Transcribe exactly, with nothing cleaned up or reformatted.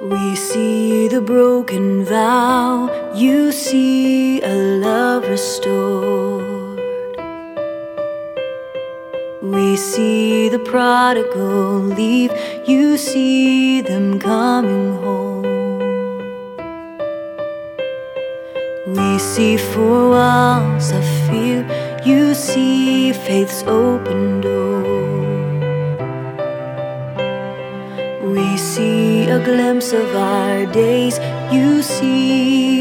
We see the broken vow, you see a love restored. We see the prodigal leave, you see them coming home. We see four walls of fear, you see faith's open door. We see a glimpse of our days, you see